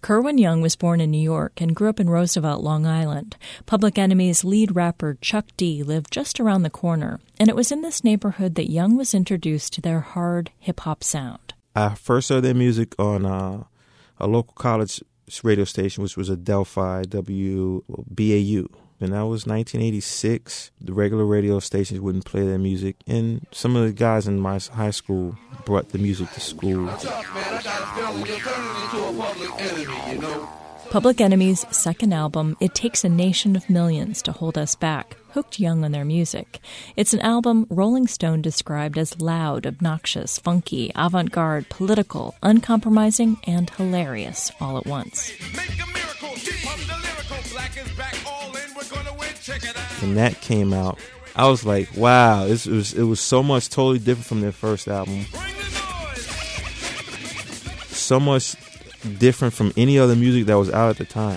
Kerwin Young was born in New York and grew up in Roosevelt, Long Island. Public Enemy's lead rapper Chuck D lived just around the corner, and it was in this neighborhood that Young was introduced to their hard hip-hop sound. I first heard their music on a local college radio station, which was Adelphi BAU. And that was 1986. The regular radio stations wouldn't play their music. And some of the guys in my high school brought the music to school. Public Enemy's second album, It Takes a Nation of Millions to Hold Us Back, hooked Young on their music. It's an album Rolling Stone described as loud, obnoxious, funky, avant-garde, political, uncompromising, and hilarious all at once. When that came out, I was like, wow, it was so much totally different from their first album. So much different from any other music that was out at the time.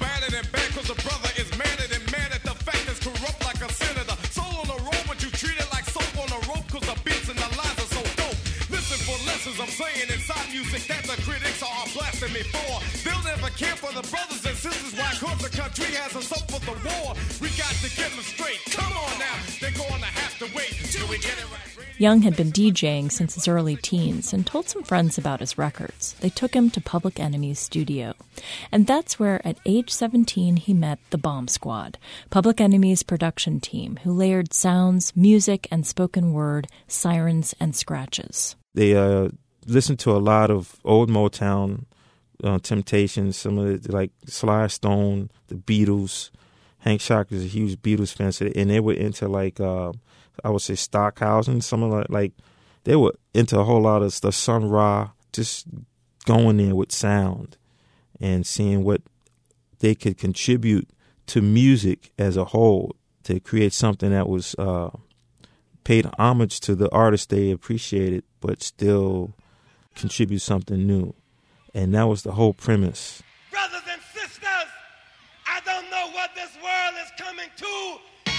Young had been DJing since his early teens and told some friends about his records. They took him to Public Enemy's studio. And that's where, at age 17, he met the Bomb Squad, Public Enemy's production team, who layered sounds, music, and spoken word, sirens, and scratches. They listened to a lot of old Motown, Temptations, some of the, like Sly Stone, the Beatles. Hank Shock was a huge Beatles fan, and they were into like I would say Stockhausen, some like they were into a whole lot of stuff. Sun Ra, just going there with sound and seeing what they could contribute to music as a whole to create something that was paid homage to the artists they appreciated, but still contribute something new. And that was the whole premise. Brothers and sisters, I don't know what this world is coming to.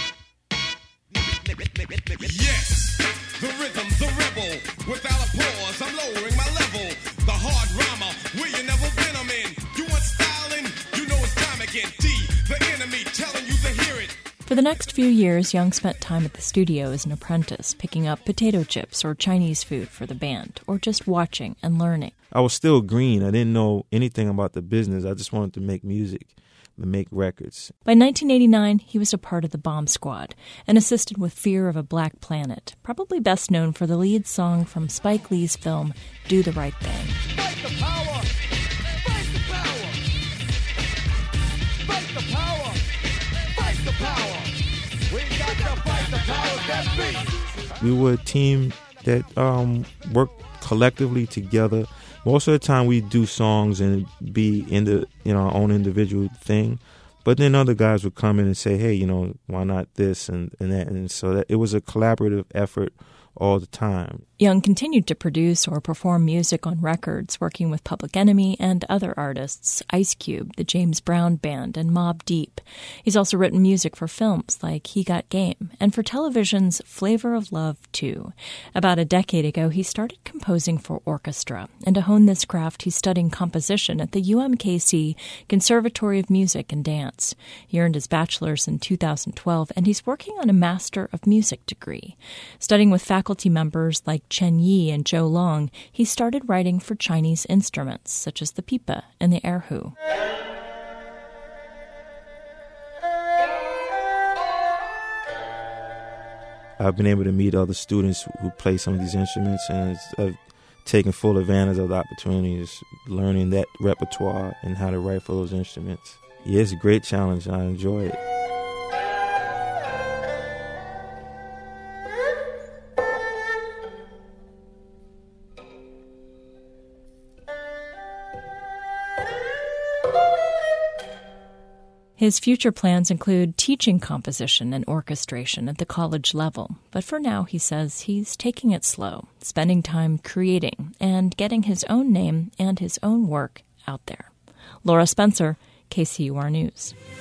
Yes, the rhythm, the rebel. Without a pause, I'm lowering my level. The hard rhymer, where you never been, I'm in. You want styling? You know it's time again. D, the enemy, telling you to hear it. For the next few years, Young spent time at the studio as an apprentice, picking up potato chips or Chinese food for the band, or just watching and learning. I was still green. I didn't know anything about the business. I just wanted to make music, to make records. By 1989, he was a part of the Bomb Squad and assisted with Fear of a Black Planet, probably best known for the lead song from Spike Lee's film Do the Right Thing. Fight the power! Fight the power! Fight the power! Fight the power! We got to fight the powers that be! We were a team that worked collectively together. Most of the time we do songs and be in the our own individual thing, but then other guys would come in and say, hey, why not this and that, and so that it was a collaborative effort all the time. Young continued to produce or perform music on records, working with Public Enemy and other artists, Ice Cube, the James Brown Band, and Mobb Deep. He's also written music for films like He Got Game, and for television's Flavor of Love 2. About a decade ago, he started composing for orchestra, and to hone this craft, he's studying composition at the UMKC Conservatory of Music and Dance. He earned his bachelor's in 2012, and he's working on a Master of Music degree. Studying with faculty members like Chen Yi and Zhou Long, he started writing for Chinese instruments, such as the pipa and the erhu. I've been able to meet other students who play some of these instruments, and I've taken full advantage of the opportunities, learning that repertoire and how to write for those instruments. Yeah, it's a great challenge, and I enjoy it. His future plans include teaching composition and orchestration at the college level. But for now, he says he's taking it slow, spending time creating and getting his own name and his own work out there. Laura Spencer, KCUR News.